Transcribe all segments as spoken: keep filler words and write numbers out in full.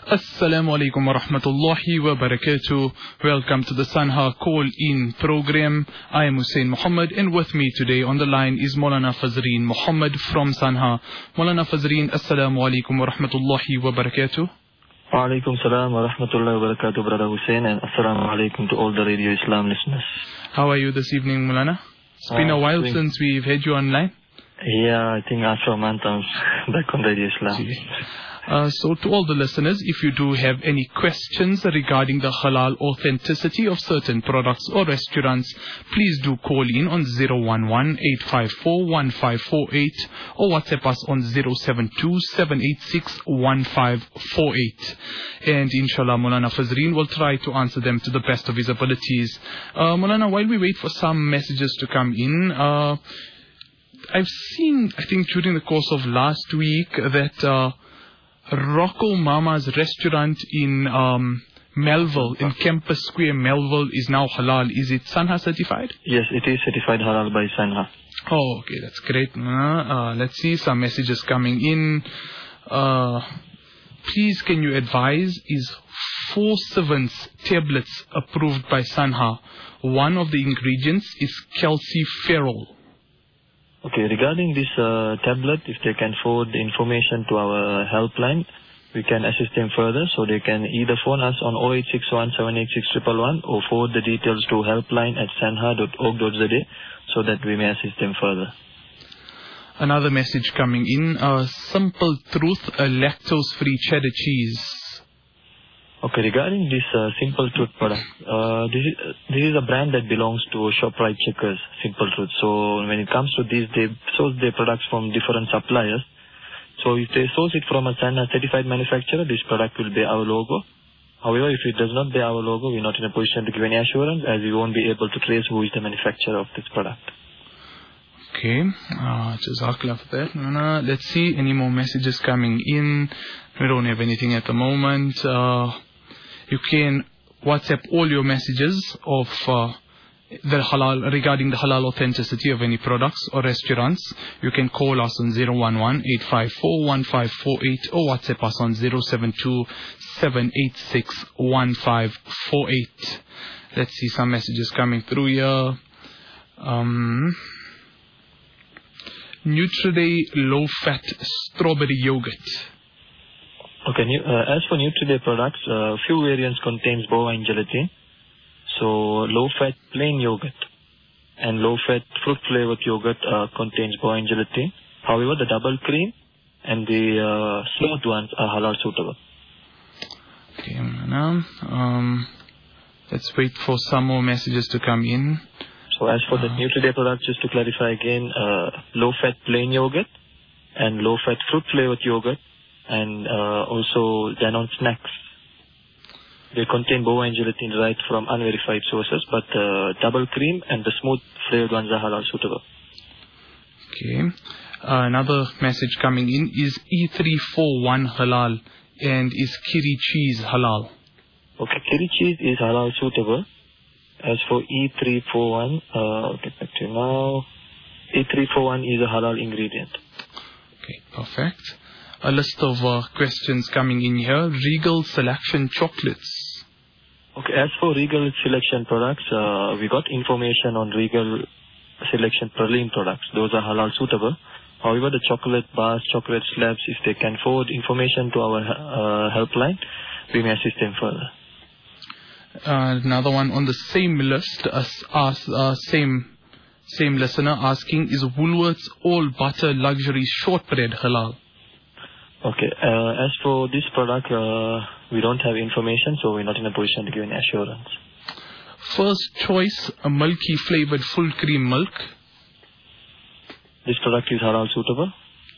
Assalamu alaikum wa rahmatullahi wa barakatuh. Welcome to the Sanha call-in program. I am Hussein Muhammad, and with me today on the line is Maulana Fazreen Muhammad from Sanha. Maulana Fazreen, Assalamu alaikum wa rahmatullahi wa barakatuh. Wa alaikum salam wa rahmatullahi wa barakatuh, Brother Hussein, and Assalamu alaikum to all the Radio Islam listeners. How are you this evening, Maulana? It's been uh, a while doing... since we've had you online. Yeah, I think after a month I'm back on Radio Islam. Uh, so to all the listeners, if you do have any questions regarding the halal authenticity of certain products or restaurants, please do call in on zero one one, eight five four, one five four eight or WhatsApp us on zero seven two, seven eight six, one five four eight. And inshallah, Maulana Fazreen will try to answer them to the best of his abilities. Uh, Maulana, while we wait for some messages to come in, uh, I've seen, I think during the course of last week, that... Uh, Rocco Mama's restaurant in um, Melville, in Campus Square, Melville, is now halal. Is it Sanha certified? Yes, it is certified halal by Sanha. Oh, okay, that's great. Uh, uh, let's see some messages coming in. Uh, please, can you advise, is Four Sevens tablets approved by Sanha? One of the ingredients is calciferol. Okay, regarding this uh, tablet, if they can forward the information to our helpline, we can assist them further. So they can either phone us on zero eight six one, seven eight six, one one one or forward the details to helpline at sanha dot org dot z a so that we may assist them further. Another message coming in, uh, Simple Truth, a lactose-free cheddar cheese. Okay, regarding this uh, Simple Truth product, uh, this, is, this is a brand that belongs to ShopRite Checkers, Simple Truth. So when it comes to this, they source their products from different suppliers. So if they source it from a certified manufacturer, this product will bear our logo. However, if it does not bear our logo, we're not in a position to give any assurance, as we won't be able to trace who is the manufacturer of this product. Okay, uh, Jazakallah for that. Uh, let's see, any more messages coming in. We don't have anything at the moment. Uh, You can WhatsApp all your messages of uh, the halal regarding the halal authenticity of any products or restaurants. You can call us on zero one one, eight five four, one five four eight or WhatsApp us on zero seven two, seven eight six, one five four eight. Let's see some messages coming through here. Um, Nutriday low-fat strawberry yogurt. Okay, uh, as for Nutriday products, uh, few variants contains bovine gelatin. So low-fat plain yogurt and low-fat fruit-flavored yogurt uh, contains bovine gelatin. However, the double cream and the uh, smooth ones are halal suitable. Okay, now um, let's wait for some more messages to come in. So as for uh, the Nutriday products, just to clarify again, uh, low-fat plain yogurt and low-fat fruit-flavored yogurt, and uh, also Danone snacks. They contain bovine gelatin right from unverified sources, but uh, double cream and the smooth flavored ones are halal suitable. Okay. Uh, another message coming in is E three forty-one halal and is Kiri cheese halal? Okay, Kiri cheese is halal suitable. As for E three forty-one, uh, I'll get back to you now. E three forty-one is a halal ingredient. Okay, perfect. A list of uh, questions coming in here. Regal Selection chocolates. Okay, as for Regal Selection products, uh, we got information on Regal Selection praline products. Those are halal suitable. However, the chocolate bars, chocolate slabs, if they can forward information to our uh, helpline, we may assist them further. Uh, another one on the same list, as, as uh, same same listener asking, is Woolworths all butter luxury shortbread halal? Okay, uh, as for this product, uh, we don't have information, so we're not in a position to give any assurance. First Choice, a milky flavored full cream milk. This product is halal suitable.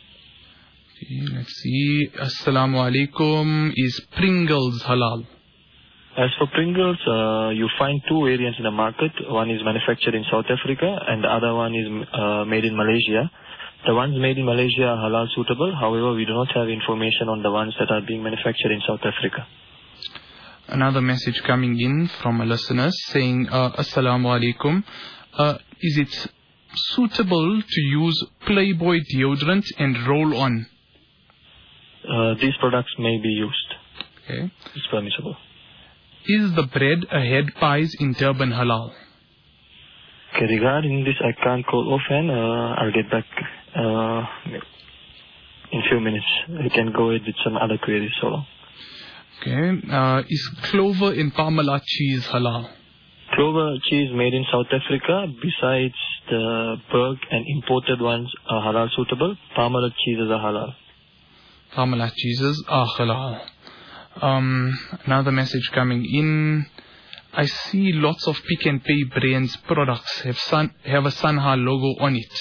Okay, let's see. Assalamu alaikum. Is Pringles halal? As for Pringles, uh, you find two variants in the market. One is manufactured in South Africa and the other one is uh, made in Malaysia. The ones made in Malaysia are halal suitable. However, we do not have information on the ones that are being manufactured in South Africa. Another message coming in from a listener saying, uh, Assalamu alaikum. Uh, is it suitable to use Playboy deodorant and roll on? Uh, these products may be used. Okay. It's permissible. Is the bread ahead pies in Durban halal? Okay, regarding this, I can't call offhand. Uh, I'll get back uh, in few minutes. We can go ahead with some other queries. So long. Okay. Uh, is Clover in Parmalat cheese halal? Clover cheese made in South Africa, besides the Berg and imported ones, are halal suitable. Parmalat cheeses are halal. Parmalat cheeses are halal. Um, another message coming in. I see lots of Pick and Pay brands products have sun have a Sanha logo on it.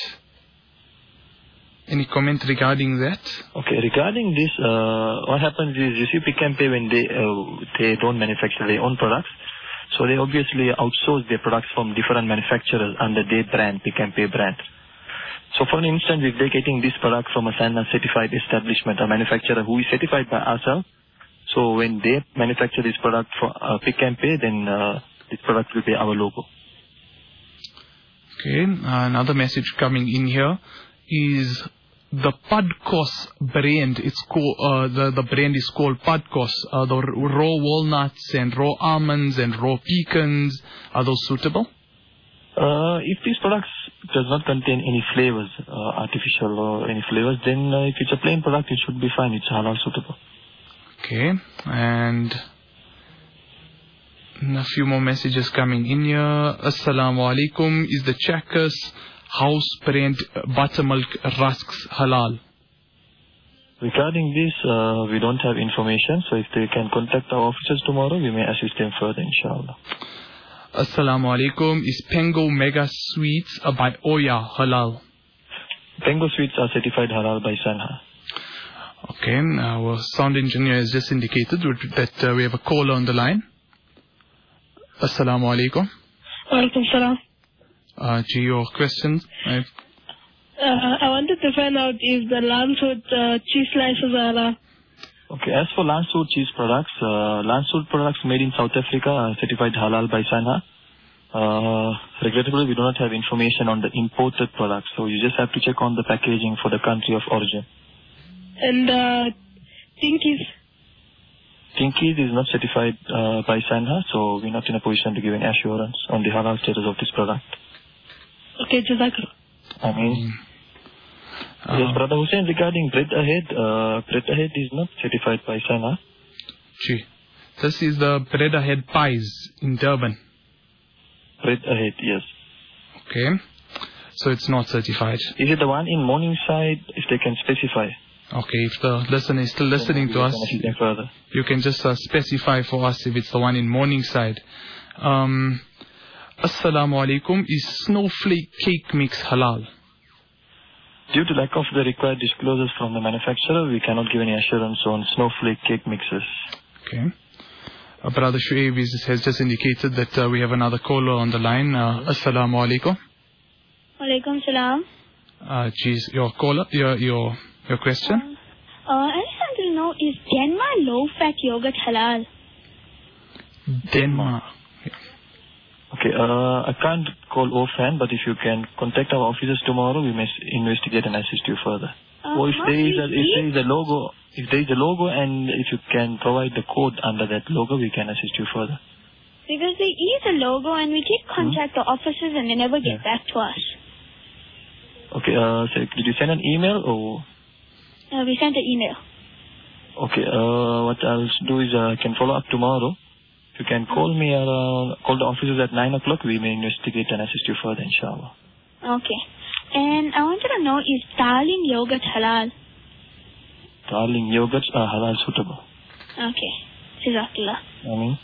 Any comment regarding that? Okay, regarding this, uh, what happens is you see Pick and Pay when they uh, they don't manufacture their own products, so they obviously outsource their products from different manufacturers under their brand, Pick and Pay brand. So for instance, if they're getting this product from a Sanha certified establishment, a manufacturer who is certified by ourselves, so when they manufacture this product for uh, Pick and Pay, then uh, this product will be our logo. Okay, uh, another message coming in here is the Padkos brand. It's called uh, the the brand is called Padkos. Uh, the raw walnuts and raw almonds and raw pecans, are those suitable? Uh, if these products does not contain any flavors, uh, artificial or any flavors, then uh, if it's a plain product, it should be fine. It's halal suitable. Okay, and a few more messages coming in here. Assalamu alaikum. Is the Checkers house brand buttermilk rusks halal? Regarding this, uh, we don't have information, so if they can contact our officers tomorrow, we may assist them further, inshallah. Assalamu alaikum. Is Pengo Mega Sweets uh, by Oya halal? Pengo Sweets are certified halal by Sanha. Okay, our sound engineer has just indicated that uh, we have a caller on the line. Assalamu alaikum. Walaikum salam. Uh, to your questions. Uh, I wanted to find out if the Landswood uh, cheese slices are halal. Okay, as for Landswood cheese products, uh, Landswood products made in South Africa are certified halal by Sanha. Uh, regrettably, we do not have information on the imported products, so you just have to check on the packaging for the country of origin. And uh, Tinkies? Tinkies is not certified uh, by Sanha, so we're not in a position to give any assurance on the halal status of this product. Okay, Jazakallah. I mean, uh, yes, Brother Hussein, regarding Bread Ahead, uh, Bread Ahead is not certified by Sanha. Gee, this is the Bread Ahead pies in Durban. Bread Ahead, yes. Okay, so it's not certified. Is it the one in Morningside, if they can specify? Okay, if the listener is still listening to us, further. you can just uh, specify for us if it's the one in Morningside. Um, Assalamu alaikum. Is snowflake cake mix halal? Due to lack of the required disclosures from the manufacturer, we cannot give any assurance on snowflake cake mixes. Okay. Uh, Brother Shuaib has just indicated that uh, we have another caller on the line. Uh, Assalamu alaikum. Walaikum salam. Uh, geez, your caller, your your your question. Uh, uh, I just want to know, is Denmark low-fat yogurt halal? Denmark. Okay, uh, I can't call offhand, but if you can contact our officers tomorrow, we may investigate and assist you further. Uh, or if there is a, if there is a logo, if there is a logo, and if you can provide the code under that logo, we can assist you further. Because there is a logo and we did contact hmm? the officers and they never get yeah. back to us. Okay, uh, so did you send an email or? Uh, we sent an email. Okay, uh, what I'll do is uh, I can follow up tomorrow. If you can call me around, call the officers at nine o'clock, we may investigate and assist you further, inshallah. Okay. And I wanted to know, is Darling yogurt halal? Darling yogurts are halal suitable. Okay. Jazakallah. I mean.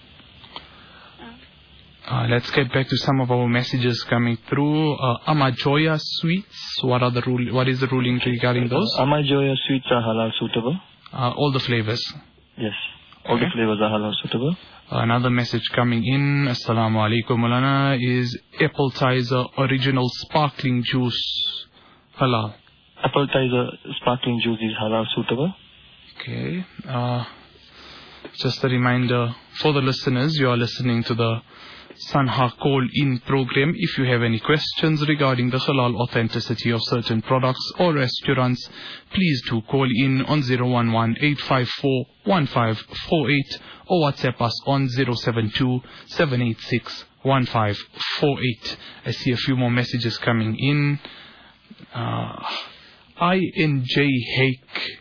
Uh, let's get back to some of our messages coming through. Uh, Amajoya sweets, what are the rule? What is the ruling regarding those? Uh, Amajoya sweets are halal suitable. Uh, all the flavors. Yes, all okay. the flavors are halal suitable. Uh, another message coming in. Assalamu alaikum, Mulana. Is Appletizer original sparkling juice halal? Appletizer sparkling juice is halal suitable. Okay. Uh, just a reminder for the listeners, you are listening to the Sanha call-in program. If you have any questions regarding the halal authenticity of certain products or restaurants, please do call in on zero one one, eight five four, one five four eight or WhatsApp us on zero seven two, seven eight six, one five four eight. I see a few more messages coming in. Uh, I N J Hake.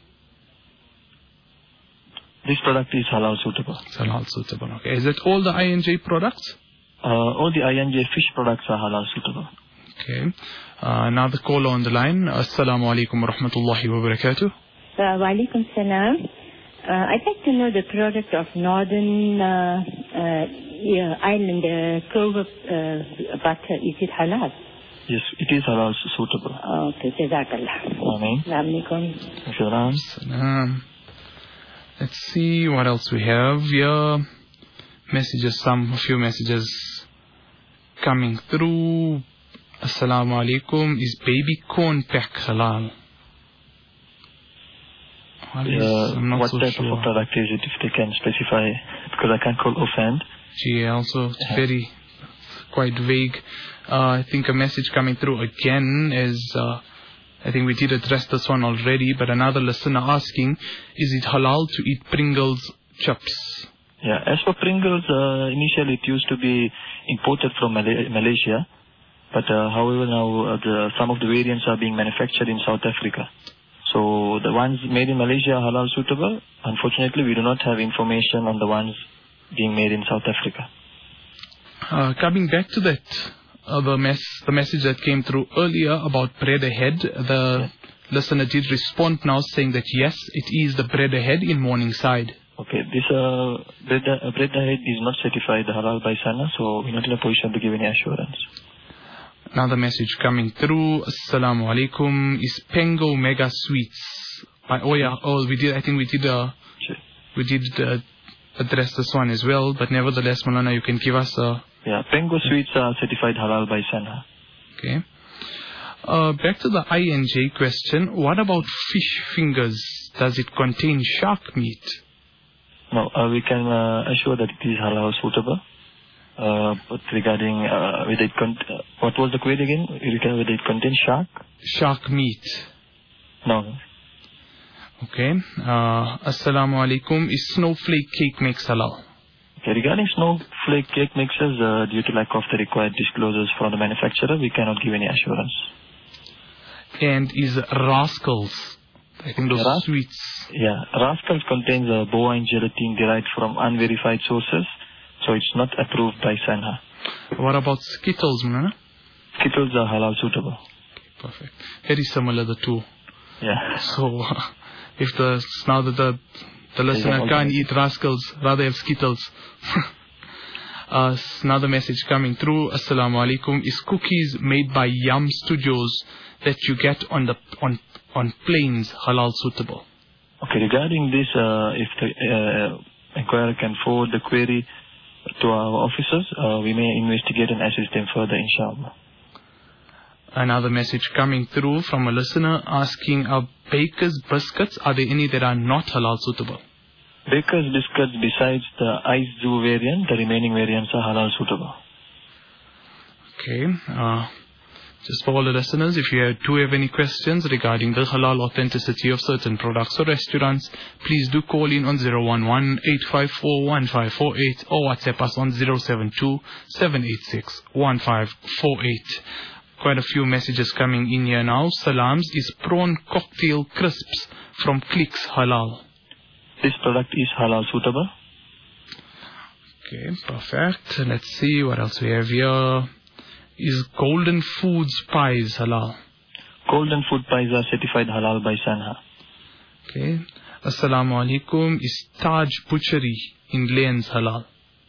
This product is halal suitable. It's halal suitable. Okay. Is it all the I N J products? Uh, all the I N J fish products are halal suitable. Okay. Uh, another caller on the line. Assalamu alaikum wa rahmatullahi wa barakatuh. Uh, wa alaikum salam. Uh, I'd like to know the product of Northern uh, uh, yeah, Ireland, uh, clover uh, butter. Is it halal? Yes, it is halal suitable. Okay, Jazakallah. Ameen. Assalamualaikum. Salam. Salam. Let's see what else we have here. Messages, some, a few messages coming through. Assalamu alaikum. Is baby corn pack halal? Uh, I'm not what so type sure. of a product is it, if they can specify? Because I can't call offhand. Gee, also it's very, quite vague. Uh, I think a message coming through again is... Uh, I think we did address this one already, but another listener asking, is it halal to eat Pringles chips? Yeah, as for Pringles, uh, initially it used to be imported from Mal- Malaysia, but uh, however now uh, the, some of the variants are being manufactured in South Africa. So the ones made in Malaysia are halal suitable. Unfortunately, we do not have information on the ones being made in South Africa. Uh, coming back to that, Uh, the, mess, the message that came through earlier about bread ahead, the yes. listener did respond now saying that yes, it is the bread ahead in Morningside. Okay, this uh, bread, uh, bread ahead is not certified halal by SANA, so we're not in a position to give any assurance. Another message coming through. Assalamu alaikum. Is Pengo Mega Sweets? By, oh yeah, oh we did. I think we did. Uh, sure. We did uh, address this one as well. But nevertheless, Malana, you can give us a. Yeah, Pengo Sweets are certified halal by SANA. Okay. Uh, back to the I N J question. What about fish fingers? Does it contain shark meat? No, uh, we can uh, assure that it is halal suitable. Uh, but regarding uh, whether it con- uh, what was the query again? Whether it contains shark? Shark meat. No. Okay. Uh, Assalamu alaikum. Is snowflake cake makes halal? Okay, regarding snowflake cake mixes, uh, due to lack of the required disclosures from the manufacturer, we cannot give any assurance. And is Rascals? I think those Ras- sweets. Yeah, Rascals contains uh, bovine gelatin derived from unverified sources, so it's not approved by SANA. What about Skittles, Mulana? Skittles are halal suitable. Okay, perfect. Very similar, the two. Yeah. So, uh, if the now that the the listener can't eat Rascals, rather have Skittles. uh, another message coming through. Assalamu alaikum. Is cookies made by Yum Studios that you get on the on on planes halal suitable? Okay, regarding this, uh, if the uh, inquirer can forward the query to our officers, uh, we may investigate and assist them further, inshallah. Another message coming through from a listener asking, are Baker's biscuits, are there any that are not halal suitable? Baker's biscuits, besides the Ice Zoo variant, the remaining variants are halal suitable. Okay. Uh, just for all the listeners, if you do have any questions regarding the halal authenticity of certain products or restaurants, please do call in on zero one one, eight five four, one five four eight or WhatsApp us on zero seven two, seven eight six, one five four eight. Quite a few messages coming in here now. Salams, is prawn cocktail crisps from Clicks halal? This product is halal suitable. Okay, perfect. Let's see what else we have here. Is Golden Foods pies halal? Golden Food pies are certified halal by SANA. Okay. Assalamu alaikum. Is Taj Butchery in Lanes halal?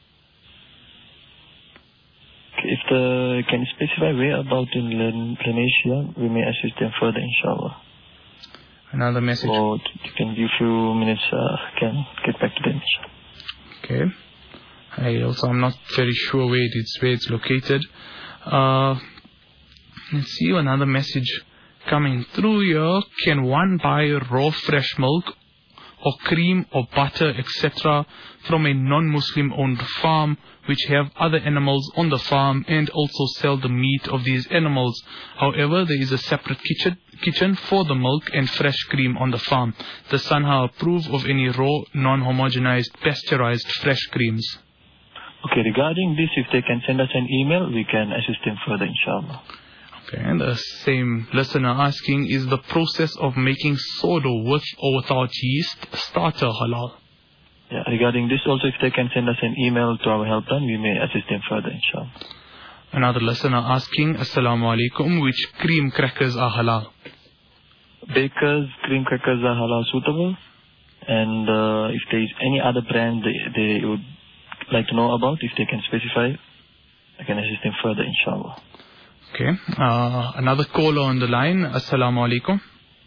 If the can specify whereabout in Lenasia, we may assist them further, inshallah. Another message. Or you can give few minutes, uh, can get back to them. Okay. I also I'm not very sure where it is, where it's located. Uh, let's see another message coming through here. Can one buy raw fresh milk or cream or butter, et cetera from a non-Muslim owned farm which have other animals on the farm and also sell the meat of these animals. However, there is a separate kitchen kitchen for the milk and fresh cream on the farm. Does Sanha approve of any raw, non-homogenized, pasteurized fresh creams? Okay, regarding this, if they can send us an email, we can assist them further, inshallah. Okay, and the same listener asking, is the process of making sourdough with or without yeast starter halal? Yeah, regarding this also, if they can send us an email to our helpline, we may assist them further, inshallah. Another listener asking, Assalamu alaikum, which cream crackers are halal? Baker's cream crackers are halal suitable, and uh, if there is any other brand they, they would like to know about, if they can specify, I can assist them further, inshallah. Okay. Uh, another caller on the line. Assalamu alaikum.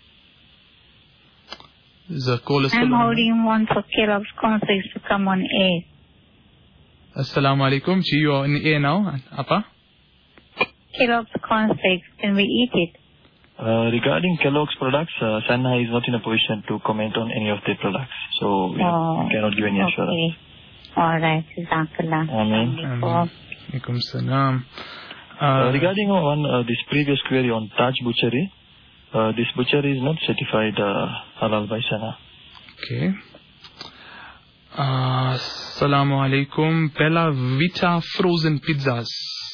The caller I'm holding one for Kellogg's cornflakes to come on air. Assalamu alaikum. Ji, you are in air now. Apa? Kellogg's cornflakes, can we eat it? Uh, regarding Kellogg's products, uh, Sanha is not in a position to comment on any of their products, so we oh, cannot give any assurance. Okay. All right. Jazakallah. Amen. Alaikum salam. Uh, uh, regarding one uh, this previous query on Taj Butchery, uh, this butchery is not certified uh, halal by Sanha. Okay. Uh, Assalamu alaikum. Bella Vita frozen pizzas.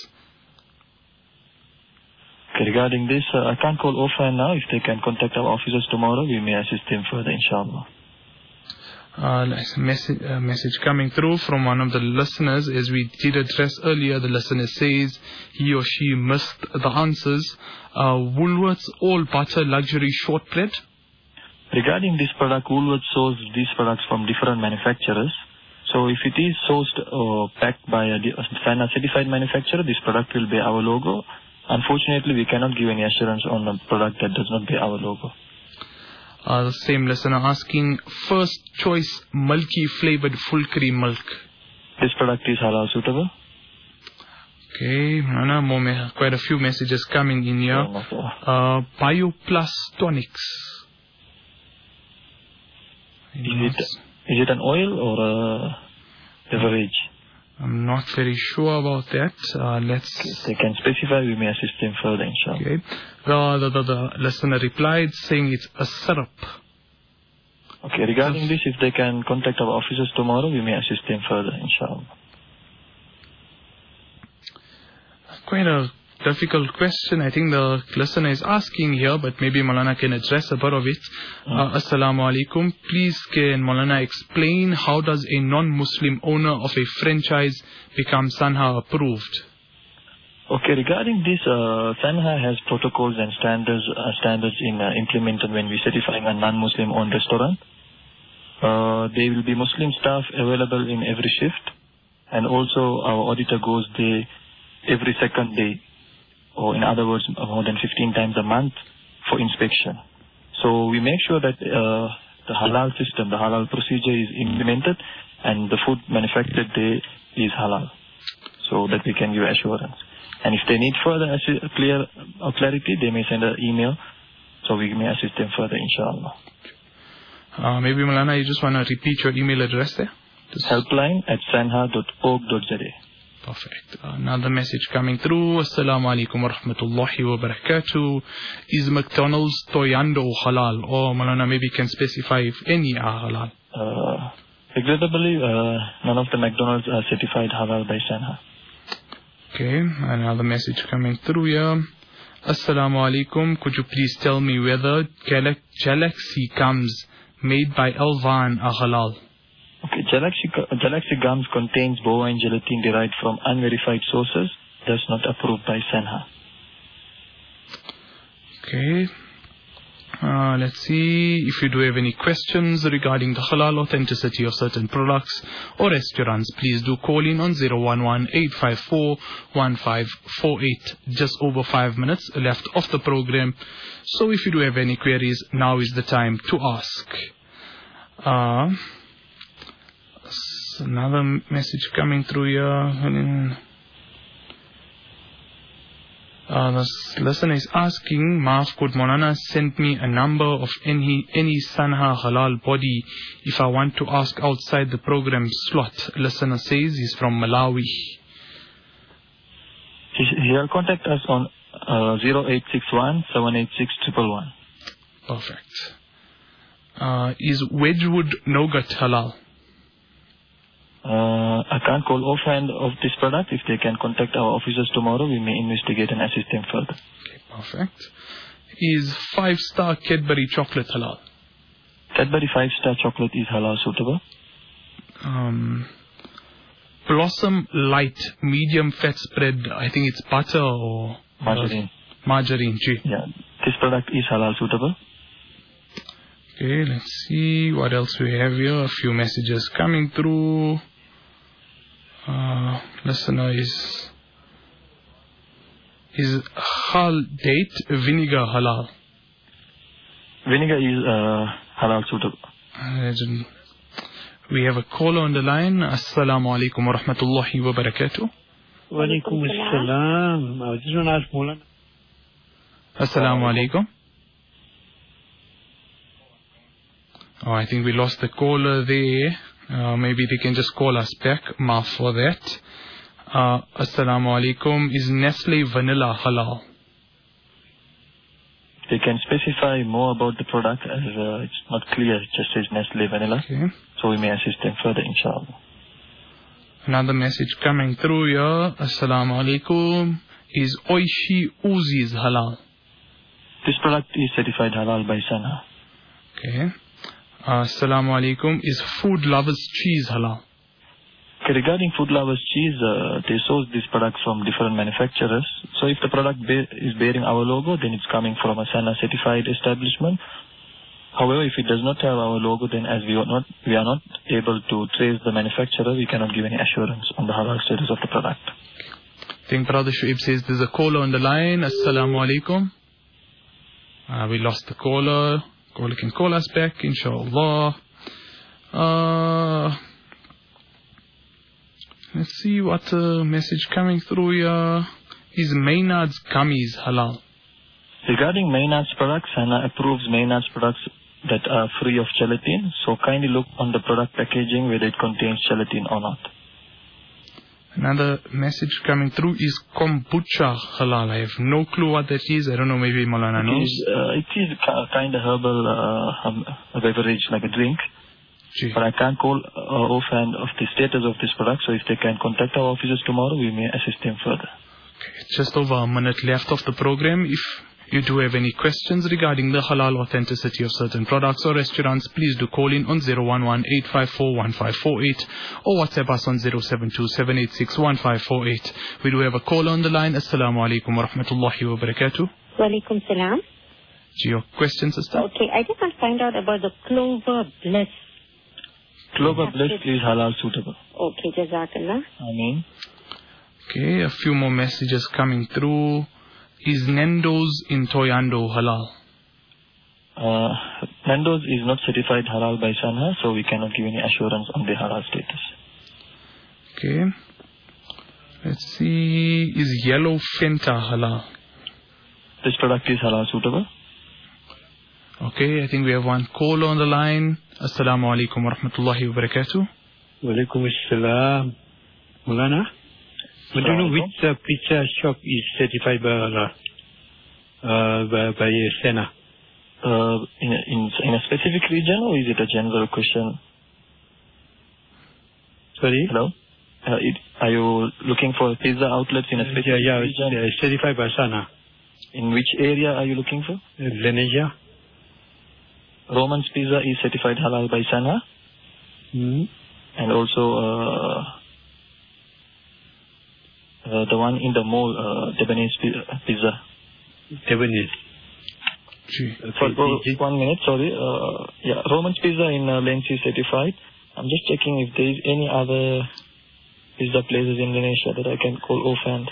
Okay, regarding this, uh, I can't call offline now. If they can contact our officers tomorrow, we may assist them further, inshallah. Uh, there's a message, uh, message coming through from one of the listeners. As we did address earlier, the listener says he or she missed the answers. Uh, Woolworths all butter luxury shortbread. Regarding this product, Woolworths sources these products from different manufacturers. So if it is sourced or packed by a Sanha certified manufacturer, this product will bear our logo. Unfortunately, we cannot give any assurance on a product that does not bear our logo. Uh, the same listener asking, first choice milky flavored full cream milk. This product is halal suitable. Okay, Nana, more me- quite a few messages coming in here. Uh, BioPlus tonics. Is it, is it an oil or a beverage? I'm not very sure about that. Uh, let's. Okay, if they can specify, we may assist them further, inshallah. Okay. The, the, the, the listener replied saying it's a syrup. Okay, regarding this, if they can contact our officers tomorrow, we may assist them further, inshallah. Quite a difficult question. I think the listener is asking here, but maybe Maulana can address a bit of it. Uh, Assalamu alaikum. Please can Maulana explain how does a non-Muslim owner of a franchise become Sanha approved? Okay, regarding this, uh, Sanha has protocols and standards uh, standards in uh, implemented when we certifying a non-Muslim owned restaurant. Uh, there will be Muslim staff available in every shift, and also our auditor goes there every second day, or in other words, more than fifteen times a month for inspection. So we make sure that uh, the halal system, the halal procedure is implemented, and the food manufactured there is halal, so that we can give assurance. And if they need further assi- clear uh, clarity, they may send an email, so we may assist them further, inshallah. Uh, maybe Maulana, you just want to repeat your email address there? Just Helpline at sanha dot org dot z a. Perfect. Another message coming through. Assalamu alaikum wa rahmatullahi wa barakatuh. Is McDonald's Toyando halal? Or Maulana maybe can specify if any are halal. Uh, regrettably, uh, none of the McDonald's are certified halal by Sanha. Okay, another message coming through here. Assalamu alaikum. Could you please tell me whether Gal- Galaxy gums made by Elvan are halal? Okay, Galaxy, Galaxy gums contains bovine gelatin derived from unverified sources, thus not approved by Sanha. Okay. Uh, let's see if you do have any questions regarding the halal authenticity of certain products or restaurants. Please do call in on zero one one, eight five four, one five four eight. Just over five minutes left of the program. So if you do have any queries, now is the time to ask. Uh, another message coming through here. Uh, this listener is asking, Maaf, could Maulana send me a number of any any Sanha halal body if I want to ask outside the program slot? Listener says he's from Malawi. He'll contact us on uh, zero eight six one, seven eight six, one one one. Perfect. Uh, is Wedgwood Nougat halal? Uh, I can't call offhand of this product. If they can contact our officers tomorrow, we may investigate and assist them further. Okay, perfect. Is five-star Cadbury chocolate halal? Cadbury five-star chocolate is halal suitable. Um, Blossom Light medium fat spread, I think it's butter or... Margarine. Uh, margarine, gee. Yeah, this product is halal suitable. Okay, let's see what else we have here. A few messages coming through. Uh, listener is is hal date vinegar halal? Vinegar is uh, halal suitable. Uh, we have a caller on the line. Assalamu alaikum wa rahmatullahi wa barakatuh. Wa alaikum assalam. I was just going to ask Maulana. Assalamu alaikum. Oh, I think we lost the caller there. Uh, maybe they can just call us back. Maaf for that. Uh, Assalamu alaikum. Is Nestle vanilla halal? They can specify more about the product as uh, it's not clear. It just says Nestle vanilla. Okay. So we may assist them further, inshallah. Another message coming through here. Assalamu alaikum. Is Oishi Uzis halal? This product is certified halal by Sanha. Okay. Uh, Assalamu alaikum. Is Food Lovers cheese halal? Okay, regarding Food Lovers cheese, uh, they source these products from different manufacturers. So if the product be is bearing our logo, then it's coming from a Sanha certified establishment. However, if it does not have our logo, then as we are not we are not able to trace the manufacturer, we cannot give any assurance on the halal status of the product. I think Brother Shuib says there's a caller on the line. Assalamu alaikum. Uh, we lost the caller. Caller can call us back, inshallah. Uh, let's see what uh, message coming through here. Is Maynard's gummies halal? Regarding Maynard's products, Sanha approves Maynard's products that are free of gelatin. So kindly look on the product packaging whether it contains gelatin or not. Another message coming through is kombucha halal. I have no clue what that is. I don't know, maybe Maulana knows. It is, uh, it is kind of herbal uh, um, a beverage, like a drink. Gee. But I can't call uh, offhand of the status of this product. So if they can contact our officers tomorrow, we may assist them further. Okay, just over a minute left of the program. If you do have any questions regarding the halal authenticity of certain products or restaurants, please do call in on zero one one, eight five four, one five four eight or WhatsApp us on zero seven two, seven eight six, one five four eight. We do have a call on the line. Assalamu alaikum wa rahmatullahi wa barakatuh. Wa alaikum salam. Your question, sister? Okay, I just want to find out about the Clover Bliss. Clover Bliss is halal suitable. Okay, jazakallah. I mean. Okay, a few more messages coming through. Is Nando's in Toyando halal? Uh, Nando's is not certified halal by Sanha, so we cannot give any assurance on the halal status. Okay. Let's see. Is Yellow Fenta halal? This product is halal suitable. Okay, I think we have one caller on the line. Assalamu alaikum wa rahmatullahi wa barakatuh. Wa alaikum assalam. Maulana? But do you know which uh, pizza shop is certified by Allah? Uh, by, by Sanha? Uh, in, a, in, in a specific region, or is it a general question? Sorry? Hello? Uh, it, are you looking for pizza outlets in a specific yeah, yeah, region? Yeah, it's certified by Sanha. In which area are you looking for? Uh, Lenesia. Roman's Pizza is certified halal by Sanha. Mm-hmm. And also... Uh, Uh, the one in the mall, uh, Lebanese pizza. Lebanese. Okay, For, uh, one minute, sorry. Uh, yeah, Roman's Pizza in uh, Lens is certified. I'm just checking if there is any other pizza places in Indonesia that I can call offhand.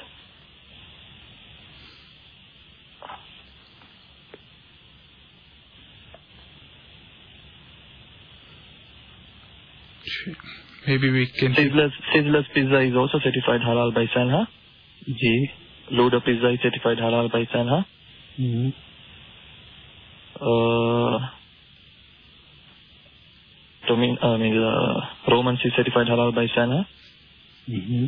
Maybe we can... Sizzler's, Sizzler's Pizza is also certified halal by Sanha. G. Loader Pizza is certified halal by Sanha. Mm-hmm. Uh, Domin, uh, I mean, uh, Romans is certified halal by Sanha. Mm-hmm.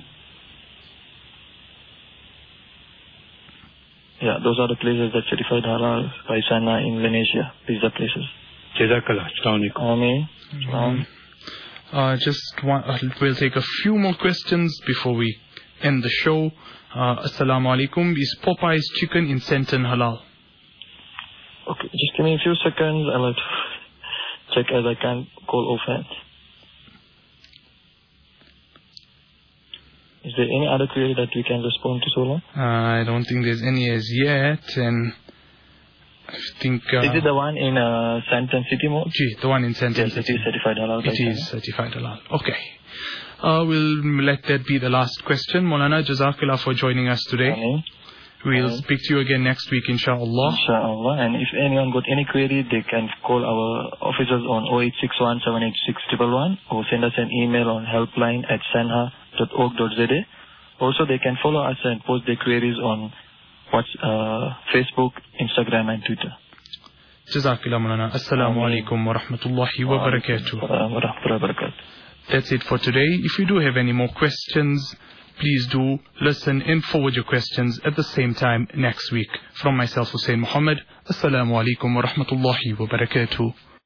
Yeah, those are the places that certified halal by Sanha in Indonesia. These are places. Jazakallah. Assalamu alaikum. Ameen. Um, Uh, just one, uh, we'll take a few more questions before we end the show. Uh, Assalamu alaikum. Is Popeye's chicken in Senton halal? okay, just give me a few seconds. I'll have to check as I can't call offhand. Is there any other query that we can respond to, Solon? Uh, I don't think there's any as yet, and I think... Uh, is it the one in uh, Santon City Mall? Gee, the one in Senton Yes, it City. is certified halal. by It is Sanha. certified halal. Okay. Uh, we'll let that be the last question. Maulana, Jazakallah for joining us today. Ameen. We'll Ameen. speak to you again next week, inshallah. Inshallah. And if anyone got any query, they can call our officers on oh eight six one, seven eight six, one one one or send us an email on helpline at sanha dot org dot z a. Also, they can follow us and post their queries on what's, uh, Facebook, Instagram, and Twitter. Jazakallah, Maulana. Assalamu Ameen. alaikum wa rahmatullahi wa barakatuh. Wa rahmatullahi wa barakatuh. That's it for today. If you do have any more questions, please do listen and forward your questions at the same time next week. From myself, Hussein Muhammad, Assalamu alaikum wa rahmatullahi wa barakatuh.